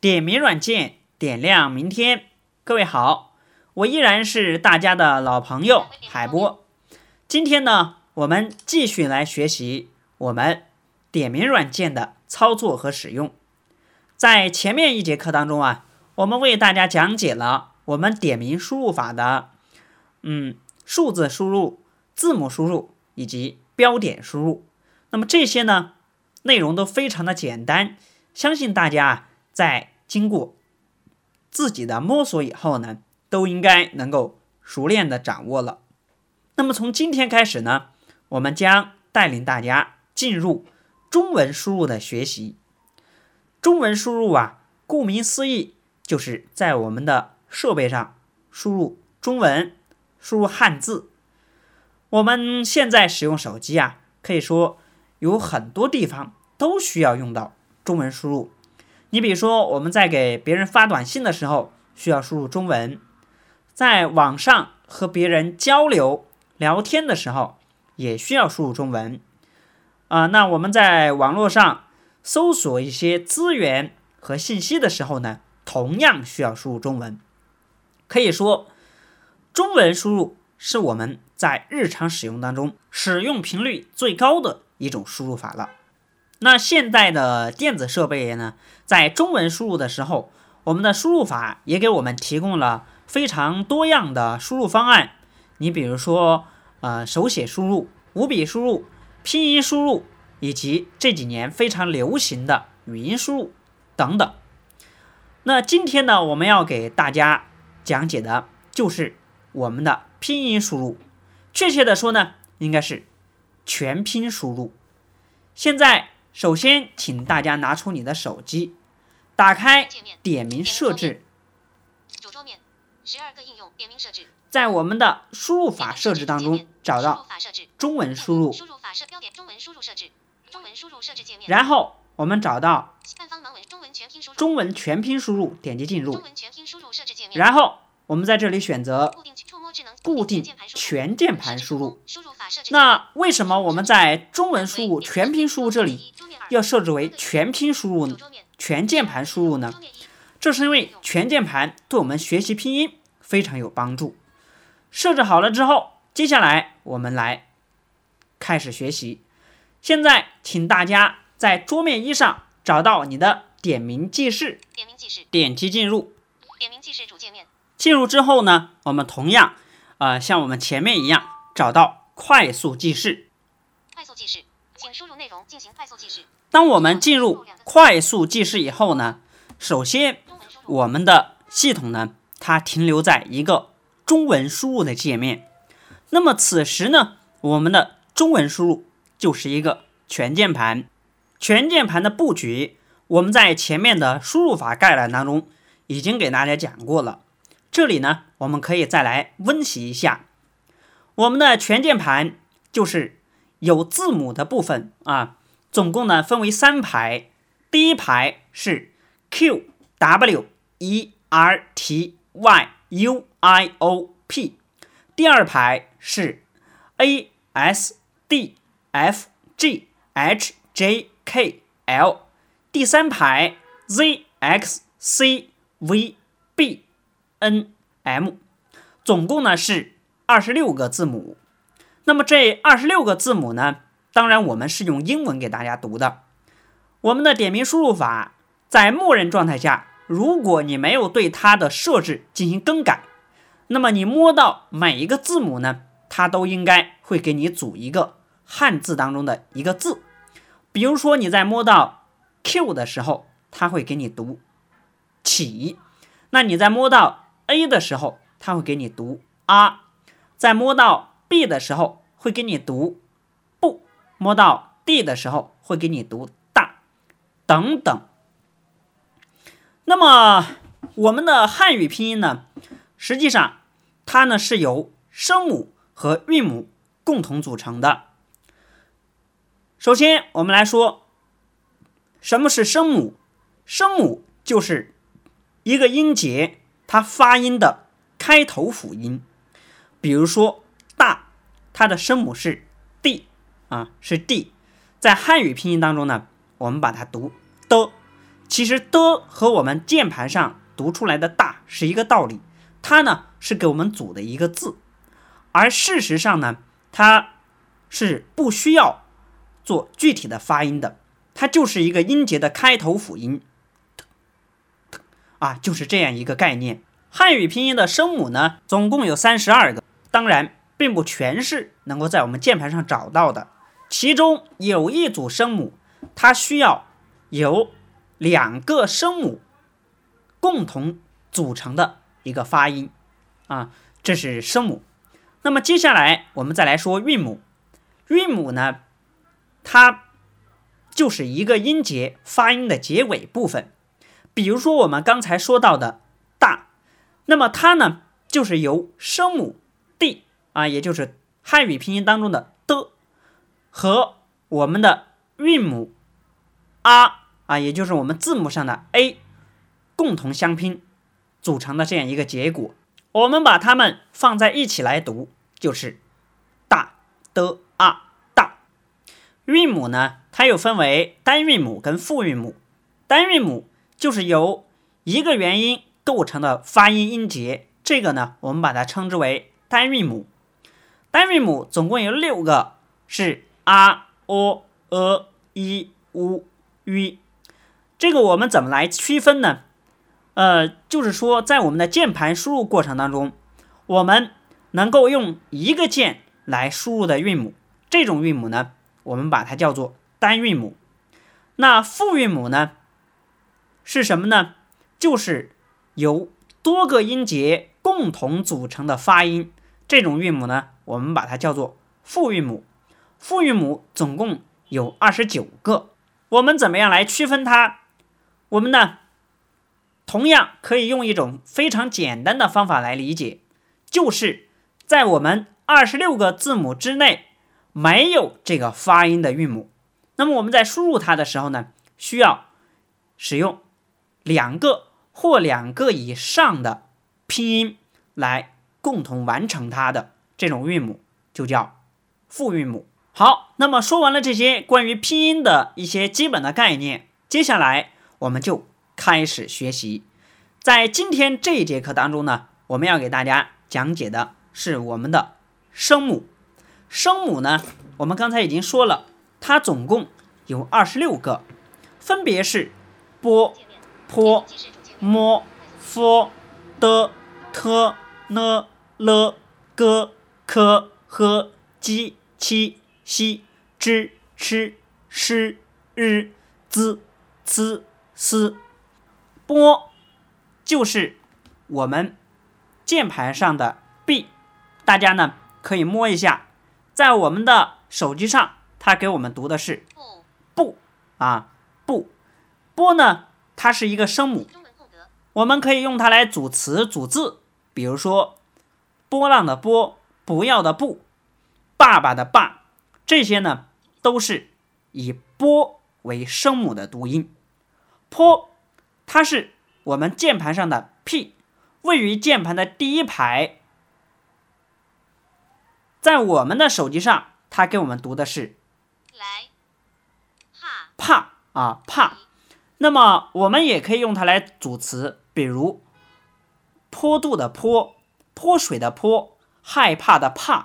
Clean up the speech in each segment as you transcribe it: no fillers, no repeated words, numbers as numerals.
点名软件点亮明天。各位好，我依然是大家的老朋友海波。今天呢，我们继续来学习我们点名软件的操作和使用。在前面一节课当中啊，我们为大家讲解了我们点名输入法的数字输入、字母输入以及标点输入。那么这些呢，内容都非常的简单，相信大家在经过自己的摸索以后呢，都应该能够熟练的掌握了。那么从今天开始呢，我们将带领大家进入中文输入的学习。中文输入啊，顾名思义，就是在我们的设备上输入中文，输入汉字。我们现在使用手机啊，可以说有很多地方都需要用到中文输入。你比如说，我们在给别人发短信的时候需要输入中文，在网上和别人交流聊天的时候也需要输入中文。那我们在网络上搜索一些资源和信息的时候呢，同样需要输入中文。可以说，中文输入是我们在日常使用当中使用频率最高的一种输入法了。那现代的电子设备呢，在中文输入的时候，我们的输入法也给我们提供了非常多样的输入方案。你比如说，手写输入、五笔输入、拼音输入，以及这几年非常流行的语音输入等等。那今天呢，我们要给大家讲解的就是我们的拼音输入，确切的说呢，应该是全拼输入。现在首先请大家拿出你的手机，打开点名设置， 主桌面12个应用点名设置， 在我们的输入法设置当中找到中文输入， 输入法标点中文输入设置，中文输入设置界面， 然后我们找到半方盲文中文全拼输入， 中文全拼输入，点击进入， 中文全拼输入设置界面， 然后我们在这里选择固定全键盘输入。 输入法设置， 那为什么我们在中文输入全拼输入这里要设置为全拼输入呢？全键盘输入呢？这是因为全键盘对我们学习拼音非常有帮助。设置好了之后，接下来我们来开始学习。现在请大家在桌面一上找到你的点名记事，点击进入。 点名记事主界面。 进入之后呢，我们同样像我们前面一样找到快速记事。 快速记事，请输入内容进行快速记事。 当我们进入快速记事以后呢，首先我们的系统呢，它停留在一个中文输入的界面。那么此时呢，我们的中文输入就是一个全键盘。全键盘的布局，我们在前面的输入法概览当中已经给大家讲过了。这里呢，我们可以再来温习一下。我们的全键盘就是有字母的部分啊，总共呢分为3排。第一排是 Q W E R T Y U I O P， 第二排是 A S D F G H J K L， 第三排 Z X C V B N M， 总共呢是26个字母。那么这26个字母呢，当然我们是用英文给大家读的。我们的点名输入法在默认状态下，如果你没有对它的设置进行更改，那么你摸到每一个字母呢，它都应该会给你组一个汉字当中的一个字。比如说你在摸到 Q 的时候，它会给你读起，那你在摸到 A 的时候，它会给你读啊；在摸到 B 的时候会给你读不；摸到 D 的时候会给你读大，等等。那么我们的汉语拼音呢，实际上它呢是由声母和韵母共同组成的。首先我们来说，什么是声母？声母就是一个音节它发音的开头辅音。比如说大，它的声母是 d 是 d， 在汉语拼音当中呢，我们把它读的。 其实的和我们键盘上读出来的大是一个道理，它呢是给我们组的一个字，而事实上呢，它是不需要做具体的发音的，它就是一个音节的开头辅音啊，就是这样一个概念。汉语拼音的声母呢，总共有32个，当然并不全是能够在我们键盘上找到的，其中有一组声母，它需要有2个声母共同组成的一个发音啊，这是声母。那么接下来我们再来说韵母。韵母呢，它就是一个音节发音的结尾部分。比如说我们刚才说到的大，那么它呢就是由声母 d 啊，也就是汉语拼音当中的的和我们的韵母啊，也就是我们字母上的 a 共同相拼组成的这样一个结果。我们把它们放在一起来读，就是大的啊大。韵母呢，它又分为单韵母跟复韵母。单韵母就是由一个元音构成的发音音节，这个呢我们把它称之为单韵母。单韵母总共有6个，是 a o i u u。 这个我们怎么来区分呢？就是说在我们的键盘输入过程当中，我们能够用一个键来输入的韵母，这种韵母呢我们把它叫做单韵母。那复韵母呢是什么呢？就是由多个音节共同组成的发音，这种韵母呢我们把它叫做复韵母。复韵母总共有29个。我们怎么样来区分它？我们呢同样可以用一种非常简单的方法来理解，就是在我们26个字母之内没有这个发音的韵母，那么我们在输入它的时候呢，需要使用2个或2个以上的拼音来共同完成它的这种韵母，就叫复韵母。好，那么说完了这些关于拼音的一些基本的概念，接下来我们就开始学习。在今天这一节课当中呢，我们要给大家讲解的是我们的声母。声母呢，我们刚才已经说了，它总共有26个，分别是波、坡、摸、佛、的、特、呢、了、个、科、和、鸡、七、西、之、吃、诗、日、滋、呲、丝。波就是我们键盘上的 B， 大家呢可以摸一下，在我们的手机上它给我们读的是不啊不。波呢它是一个声母，我们可以用它来组词组字，比如说波浪的波、不要的不、爸爸的爸，这些呢都是以波为声母的读音。坡它是我们键盘上的 P， 位于键盘的第一排，在我们的手机上它给我们读的是来怕啊怕。那么我们也可以用它来组词，比如坡度的坡、泼水的泼、害怕的怕、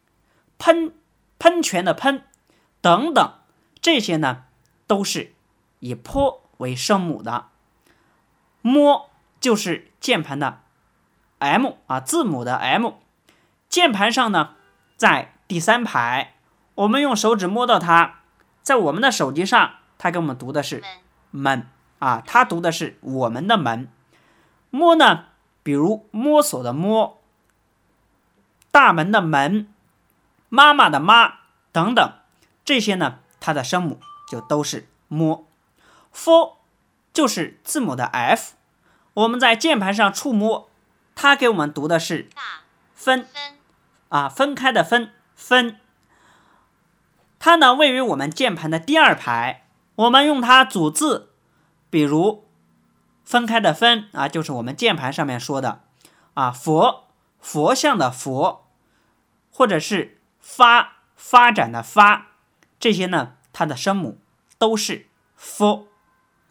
喷泉的喷等等，这些呢都是以坡为声母的。摸就是键盘的 M 字母的 M， 键盘上呢在第3排，我们用手指摸到它，在我们的手机上它给我们读的是门它读的是我们的门。摸呢，比如摸索的摸、大门的门、妈妈的妈等等，这些呢它的声母就都是摸。佛就是字母的 F， 我们在键盘上触摸，它给我们读的是分分开的分分。它呢位于我们键盘的第2排，我们用它组字，比如分开的分就是我们键盘上面说的佛、佛像的佛，或者是发展的发，这些呢它的声母都是佛。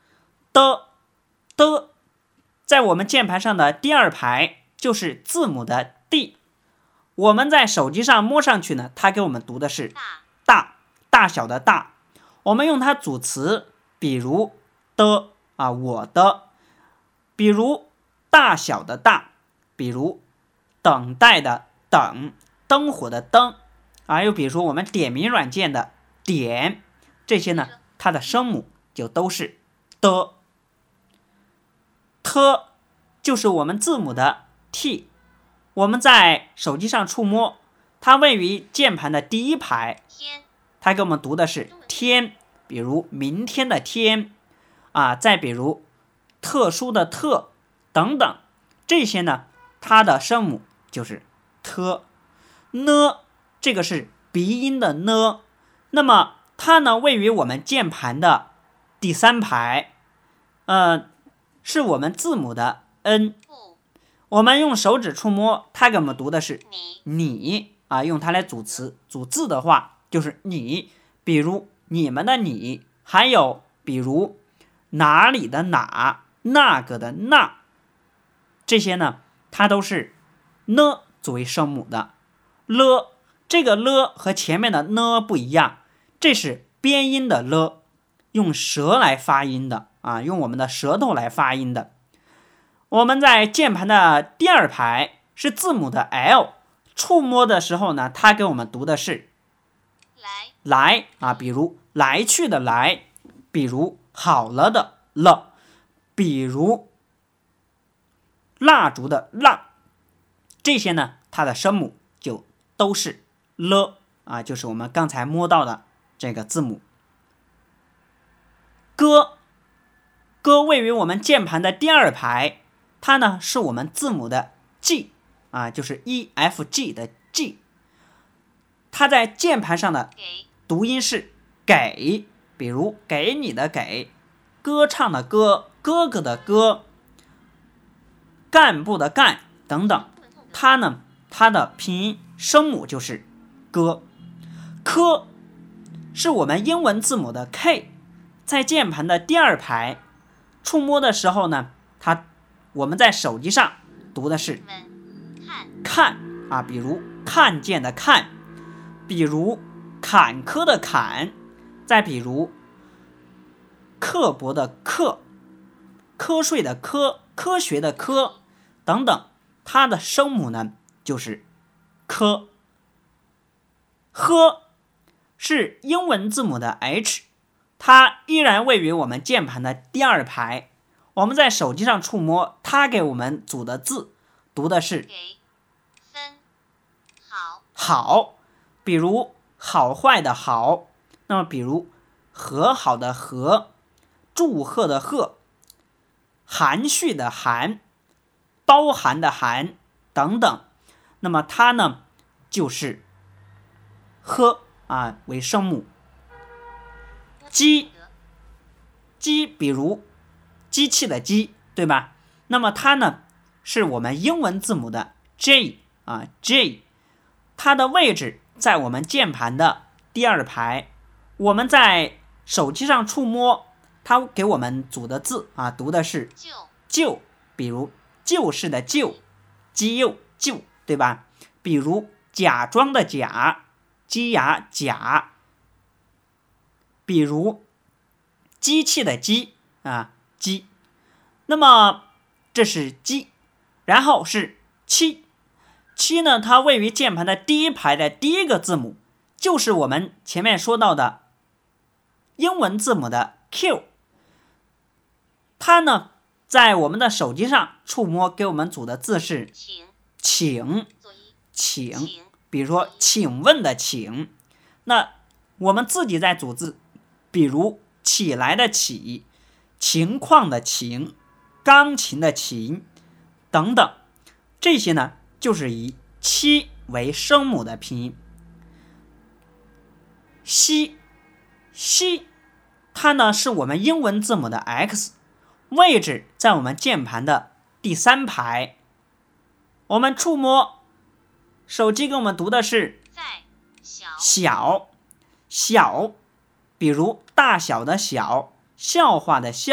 的，在我们键盘上的第二排就是字母的 D。我们在手机上摸上去呢，它给我们读的是大小的大。我们用它组词，比如的我的，比如大小的大，比如等待的等，灯火的灯又比如说我们点名软件的点，这些呢，它的声母就都是的。t 就是我们字母的 t， 我们在手机上触摸，它位于键盘的第一排，它给我们读的是天，比如明天的天再比如特殊的特等等，这些呢，它的声母就是 t。 呢，这个是鼻音的呢，那么它呢位于我们键盘的第三排，是我们字母的 n。 我们用手指触摸，它给我们读的是你用它来组词组字的话就是你，比如你们的你，还有比如哪里的哪，那个的那，这些呢它都是呢作为声母的。了，这个了和前面的呢不一样，这是边音的了，用舌来发音的用我们的舌头来发音的。我们在键盘的第二排是字母的 L， 触摸的时候呢，它给我们读的是来比如来去的来，比如好了的了，比如蜡烛的蜡，这些呢它的声母就都是了就是我们刚才摸到的这个字母。歌位于我们键盘的第二排，它呢是我们字母的 G 就是 EFG 的 G， 它在键盘上的读音是给，比如给你的给，歌唱的歌，哥哥的歌，干部的干等等，它呢它的拼音声母就是歌。科是我们英文字母的 K， 在键盘的第二排，触摸的时候呢，我们在手机上读的是看比如看见的看，比如坎坷的坎，再比如刻薄的刻，瞌睡的瞌，科学的科等等，它的声母呢就是科。呵是英文字母的 H， 它依然位于我们键盘的第二排，我们在手机上触摸，它给我们组的字读的是好，比如好坏的好，那么比如和好的和，祝贺的贺，含蓄的含，包含的含等等，那么它呢就是呵为声母。机，比如机器的机，对吧？那么它呢是我们英文字母的 J J， 它的位置在我们键盘的第二排，我们在手机上触摸，它给我们组的字读的是就，比如旧式的旧，鸡肉就，对吧？比如假装的假，鸡牙假，比如机器的机机。那么这是机，然后是七呢，它位于键盘的第一排的第一个字母，就是我们前面说到的英文字母的 Q。 它呢在我们的手机上触摸，给我们组的字是请，比如说请问的请。那我们自己在组字，比如起来的起，情况的情，钢琴的琴等等，这些呢就是以七为声母的拼音。西，它呢是我们英文字母的 X， 位置在我们键盘的第三排。我们触摸，手机给我们读的是小，比如大小的小，笑话的笑，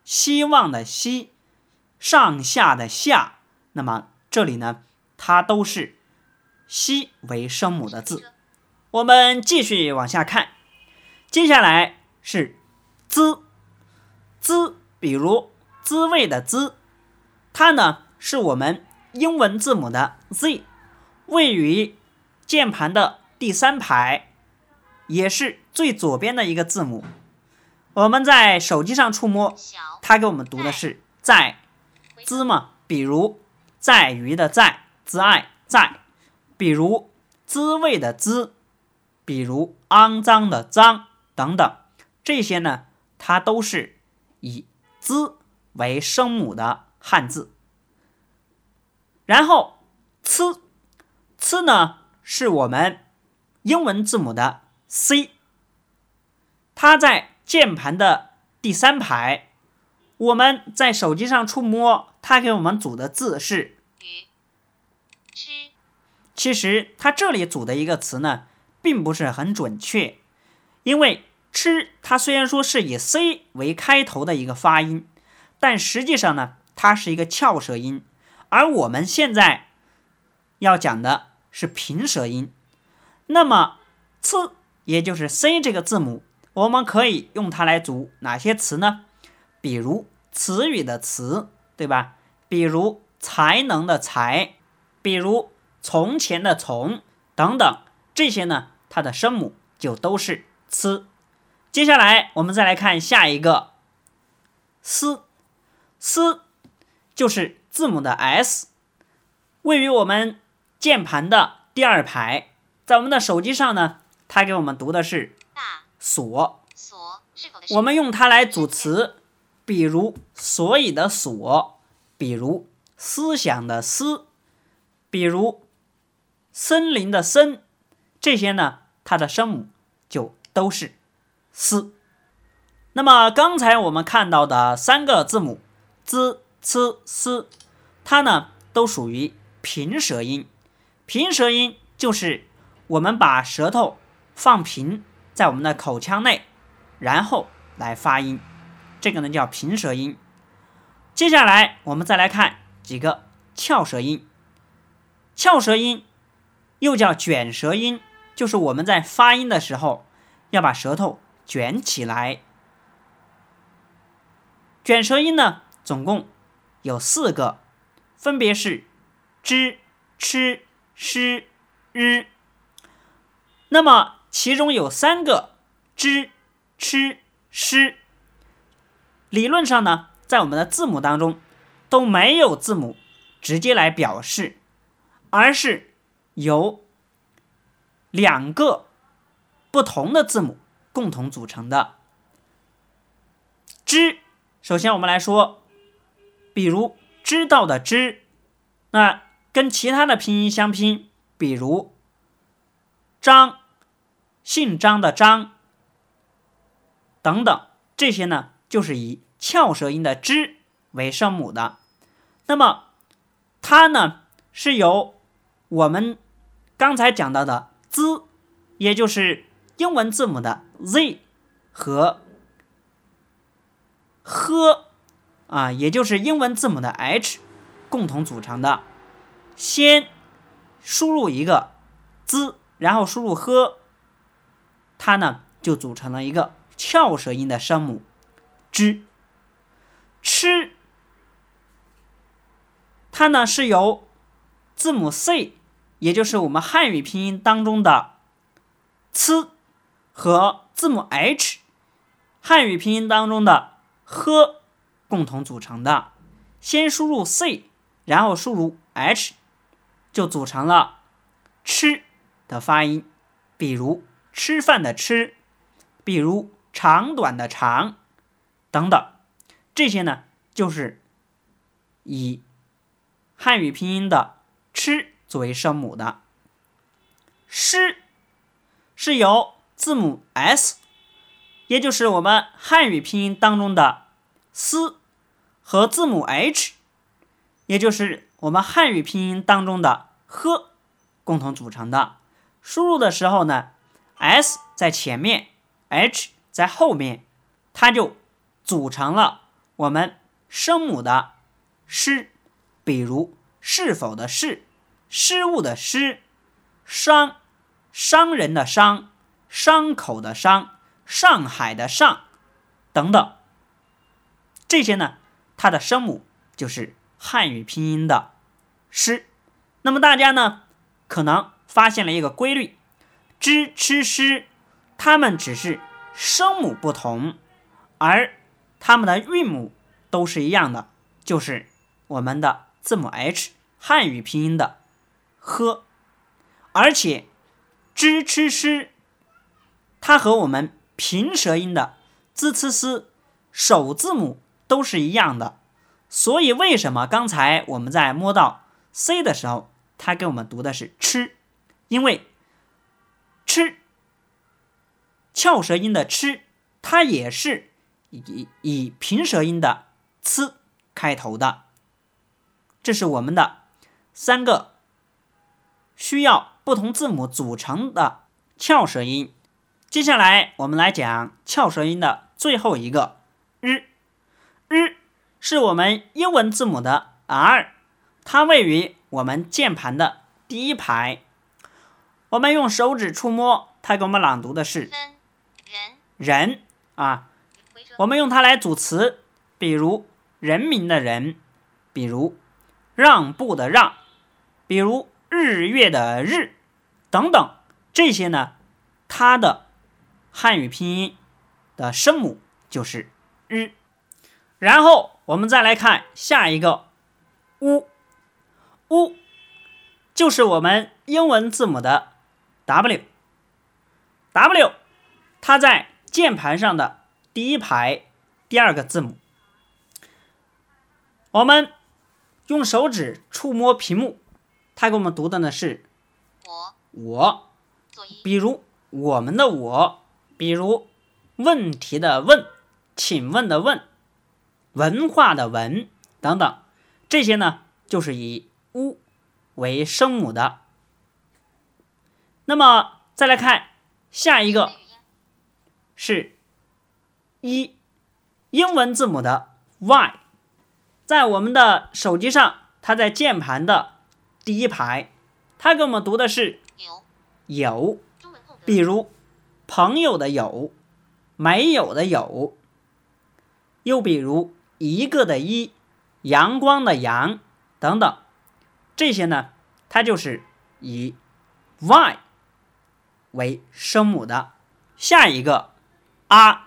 希望的希，上下的下，那么这里呢，它都是希为声母的字。我们继续往下看，接下来是滋，滋，比如滋味的滋，它呢是我们英文字母的 Z， 位于键盘的第3排，也是最左边的一个字母。我们在手机上触摸，它给我们读的是在，滋嘛，比如在于的在，滋爱在，比如滋味的滋，比如肮脏的脏等等，这些呢，它都是以滋为声母的汉字。然后呲呢是我们英文字母的 C， 它在键盘的第3排，我们在手机上触摸，它给我们组的字是吃。其实它这里组的一个词呢，并不是很准确，因为吃它虽然说是以 C 为开头的一个发音，但实际上呢，它是一个翘舌音，而我们现在要讲的是平舌音。那么呲也就是 C 这个字母，我们可以用它来组哪些词呢？比如词语的词，对吧？比如才能的才，比如从前的从等等，这些呢，它的声母就都是呲。接下来我们再来看下一个思，思就是字母的 S， 位于我们键盘的第2排，在我们的手机上呢，它给我们读的是所，我们用它来组词，比如所以的所，比如思想的思，比如森林的森，这些呢，它的声母就都是思。那么刚才我们看到的3个字母 z、c、s， 它呢都属于平舌音。平舌音就是我们把舌头放平在我们的口腔内，然后来发音，这个呢叫平舌音。接下来我们再来看几个翘舌音。翘舌音又叫卷舌音，就是我们在发音的时候要把舌头卷起来。卷舌音呢总共有4个，分别是知、吃、诗、日。那么其中有3个知、吃、诗，理论上呢，在我们的字母当中都没有字母直接来表示，而是由2个不同的字母共同组成的。知，首先我们来说，比如知道的知，那跟其他的拼音相拼，比如张，姓张的张等等，这些呢就是以翘舌音的知为声母的。那么它呢是由我们刚才讲到的 z， 也就是英文字母的 z 和 h 也就是英文字母的 h 共同组成的。先输入一个 z， 然后输入 h， 它呢就组成了一个翘舌音的声母知。吃，它呢是由字母 c， 也就是我们汉语拼音当中的 c 和字母 h， 汉语拼音当中的 h 共同组成的。先输入 c， 然后输入 h， 就组成了吃的发音，比如吃饭的吃，比如长短的长等等，这些呢就是以汉语拼音的吃作为声母的。诗是由字母 s， 也就是我们汉语拼音当中的 s 和字母 h， 也就是我们汉语拼音当中的 h 共同组成的。输入的时候呢， s 在前面， h 在后面，它就组成了我们声母的失，比如是否的是，失误的失，伤，伤人的伤，伤口的伤，上海的上等等，这些呢，它的声母就是汉语拼音的失。那么大家呢，可能发现了一个规律，知、吃、诗，它们只是声母不同，而它们的韵母都是一样的，就是我们的字母 H， 汉语拼音的呵。而且知、吃、诗，它和我们平舌音的滋、呲、丝首字母都是一样的。所以为什么刚才我们在摸到 C 的时候，它给我们读的是吃？因为吃翘舌音的吃，它也是以平舌音的呲开头的。这是我们的3个需要不同字母组成的翘舌音。接下来我们来讲翘舌音的最后一个日。日是我们英文字母的 R， 它位于我们键盘的第一排。我们用手指触摸，它给我们朗读的是人啊。我们用它来组词，比如人民的人，比如让步的让，比如日月的日等等，这些呢，它的汉语拼音的声母就是日。然后我们再来看下一个乌。乌就是我们英文字母的 W， 它在键盘上的第一排第2个字母。我们用手指触摸屏幕，它给我们读的呢是我，比如我们的我，比如问题的问，请问的问，文化的文等等，这些呢就是以乌为声母的。那么再来看下一个是一，英文字母的 Y， 在我们的手机上，它在键盘的第一排，它给我们读的是有，比如朋友的友，没有的有，又比如一个的一，阳光的阳等等，这些呢，它就是以 Y 为声母的。下一个啊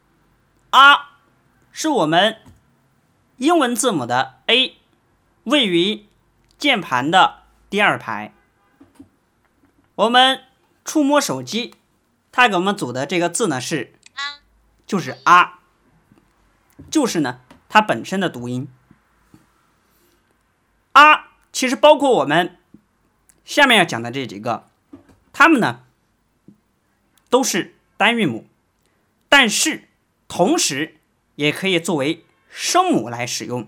是我们英文字母的 A， 位于键盘的第2排。我们触摸手机，它给我们组的这个字呢就是啊，就是呢它本身的读音。啊其实包括我们下面要讲的这几个，它们呢都是单韵母，但是同时也可以作为声母来使用。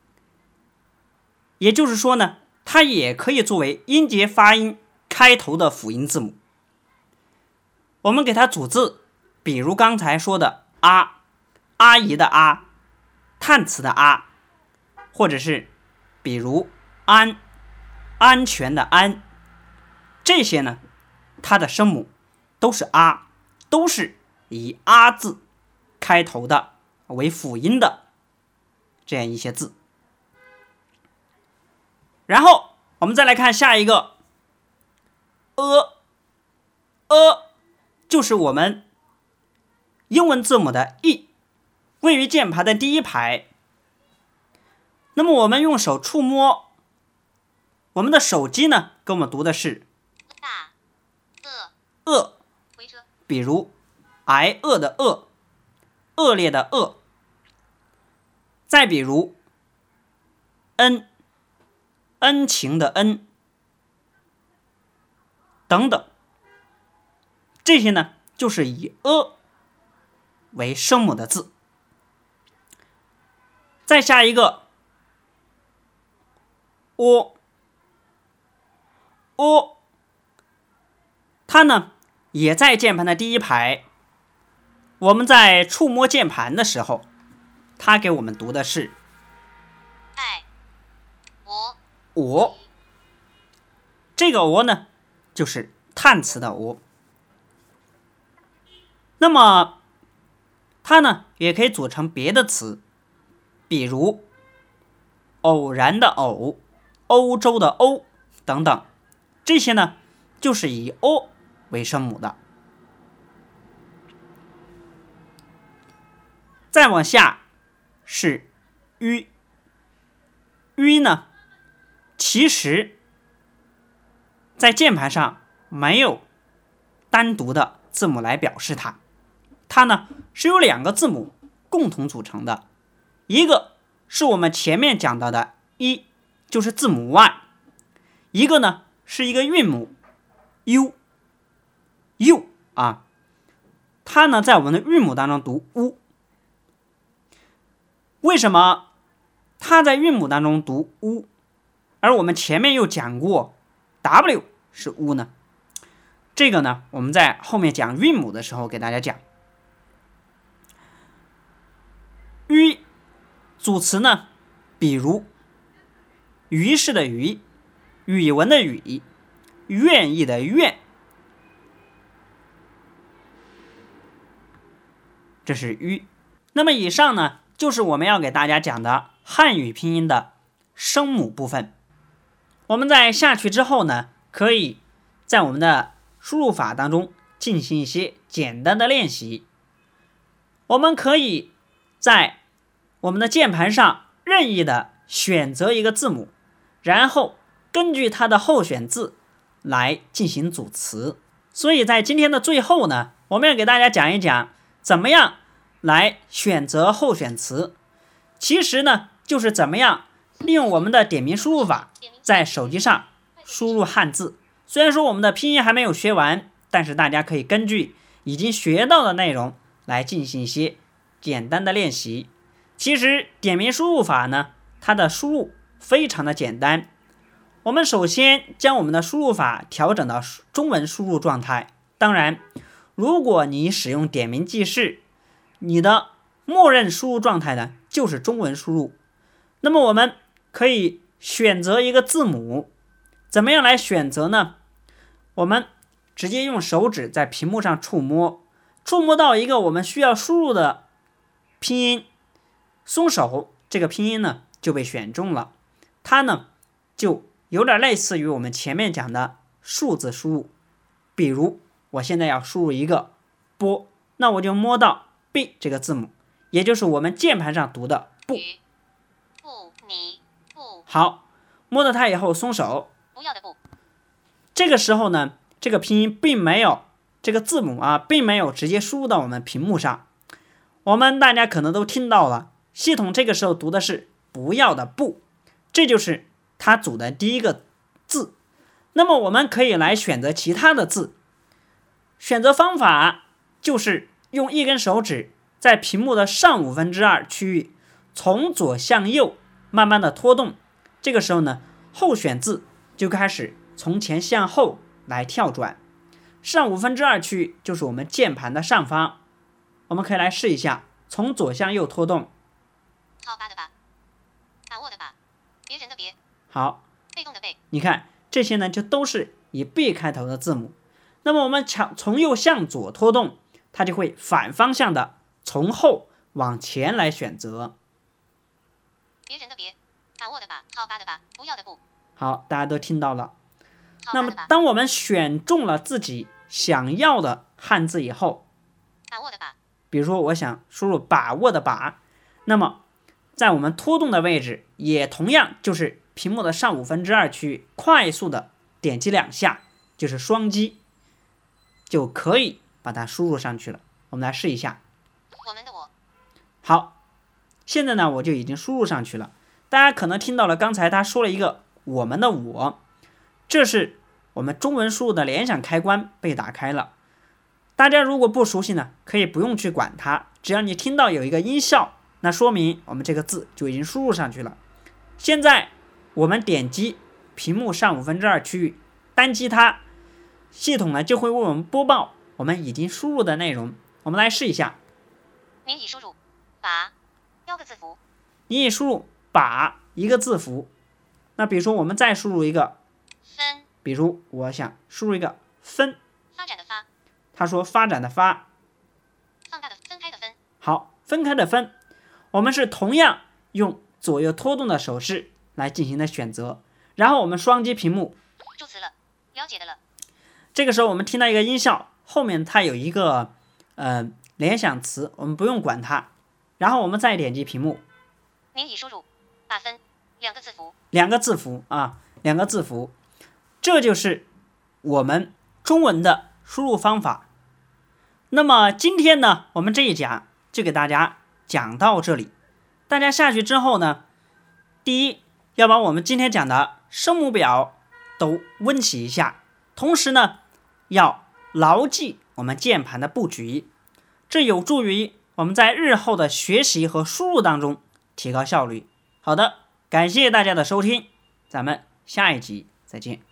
也就是说呢，它也可以作为音节发音开头的辅音字母。我们给它组字，比如刚才说的阿姨的阿，叹词的啊，或者是比如安全的安，这些呢，它的声母都是啊，都是以啊字开头的为辅音的这样一些字。然后我们再来看下一个就是我们英文字母的 E， 位于键盘的第一排。那么我们用手触摸，我们的手机呢跟我们读的是恶，比如挨饿的饿，恶劣的恶，再比如恩情的恩等等，这些呢就是以为声母的字。再下一个它呢也在键盘的第一排。我们在触摸键盘的时候， 它给我们读的是爱我。这个我呢，就是叹词的我。那么它呢，也可以组成别的词，比如偶然的偶、欧洲的欧等等，这些呢，就是以 o 为声母的。再往下是 ü 呢，其实在键盘上没有单独的字母来表示它，它呢是由2个字母共同组成的，一个是我们前面讲到的一，就是字母 y， 一个呢是一个韵母 u 啊，它呢在我们的韵母当中读 u。为什么它在韵母当中读 u， 而我们前面又讲过 w 是 u 呢？这个呢，我们在后面讲韵母的时候给大家讲。ü 组词呢，比如于是的于、语文的语、愿意的愿，这是ü。那么以上呢，就是我们要给大家讲的汉语拼音的声母部分。我们在下去之后呢，可以在我们的输入法当中进行一些简单的练习。我们可以在我们的键盘上任意的选择一个字母，然后根据它的候选字来进行组词。所以在今天的最后呢，我们要给大家讲一讲怎么样来选择候选词。其实呢，就是怎么样利用我们的点名输入法在手机上输入汉字。虽然说我们的拼音还没有学完，但是大家可以根据已经学到的内容来进行一些简单的练习。其实点名输入法呢，它的输入非常的简单。我们首先将我们的输入法调整到中文输入状态。当然，如果你使用点名记事，你的默认输入状态呢就是中文输入。那么我们可以选择一个字母，怎么样来选择呢？我们直接用手指在屏幕上触摸到一个我们需要输入的拼音，松手，这个拼音呢就被选中了。它呢就有点类似于我们前面讲的数字输入。比如我现在要输入一个波，那我就摸到 B 这个字母，也就是我们键盘上读的不。好，摸到它以后松手， 不要的不。 这个时候呢，这个拼音并没有这个字母并没有直接输入到我们屏幕上。我们大家可能都听到了，系统这个时候读的是不要的不，这就是它组的第一个字。那么我们可以来选择其他的字，选择方法就是用一根手指在屏幕的上2/5区域从左向右慢慢的拖动，这个时候呢，候选字就开始从前向后来跳转。上2/5区域就是我们键盘的上方，我们可以来试一下，从左向右拖动。 好吧的吧，把握的吧，别人的别， 好， 被动的被。 你看这些呢，就都是以 B 开头的字母。那么我们从右向左拖动，它就会反方向的从后往前来选择。 别人的别，把握的吧，好吧的吧，不要的不。 好，大家都听到了。 那么当我们选中了自己想要的汉字以后， 把握的吧， 比如说我想输入把握的把，那么在我们拖动的位置也同样就是屏幕的上2/5区域，快速的点击2下，就是双击，就可以把它输入上去了。我们来试一下。 我们的我。 好，现在呢我就已经输入上去了。大家可能听到了刚才他说了一个我们的我，这是我们中文输入的联想开关被打开了。大家如果不熟悉呢，可以不用去管它，只要你听到有一个音效，那说明我们这个字就已经输入上去了。现在我们点击屏幕上2/5区域，单击它，系统呢就会为我们播报我们已经输入的内容。我们来试一下。 您已输入把标个字符， 你一输入把一个字符，那比如说我们再输入一个分， 比如我想输入一个分， 发展的发， 他说发展的发， 放大的分开的分， 好，分开的分，我们是同样用左右拖动的手势来进行的选择，然后我们双击屏幕， 助词了，了解的了， 这个时候我们听到一个音效，后面它有一个联想词，我们不用管它，然后我们再点击屏幕， 您已输入把分两个字符， 两个字符啊，两个字符，这就是我们中文的输入方法。那么今天呢，我们这一讲就给大家讲到这里。大家下去之后呢，第一要把我们今天讲的声母表都温习一下，同时呢，要牢记我们键盘的布局，这有助于我们在日后的学习和输入当中提高效率。好的，感谢大家的收听，咱们下一集再见。